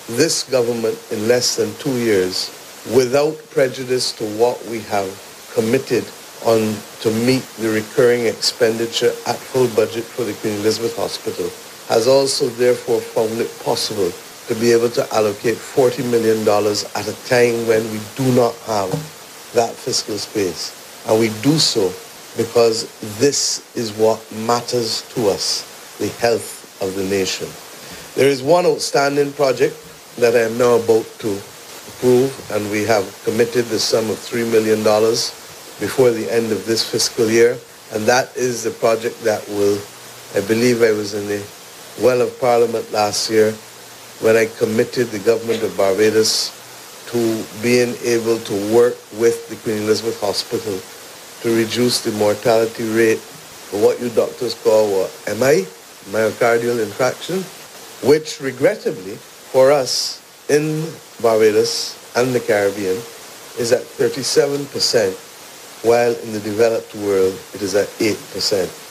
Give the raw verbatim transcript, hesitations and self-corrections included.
this government in less than two years, without prejudice to what we have committed on to meet the recurring expenditure at full budget for the Queen Elizabeth Hospital, has also therefore found it possible to be able to allocate forty million dollars at a time when we do not have that fiscal space. And we do so because this is what matters to us, the health of the nation. There is one outstanding project that I am now about to approve, and we have committed the sum of three million dollars before the end of this fiscal year, and that is the project that will, I believe I was in the well of Parliament last year when I committed the government of Barbados to being able to work with the Queen Elizabeth Hospital to reduce the mortality rate for what you doctors call what, M I, myocardial infarction, which regrettably for us in Barbados and the Caribbean is at thirty-seven percent, while in the developed world it is at eight percent.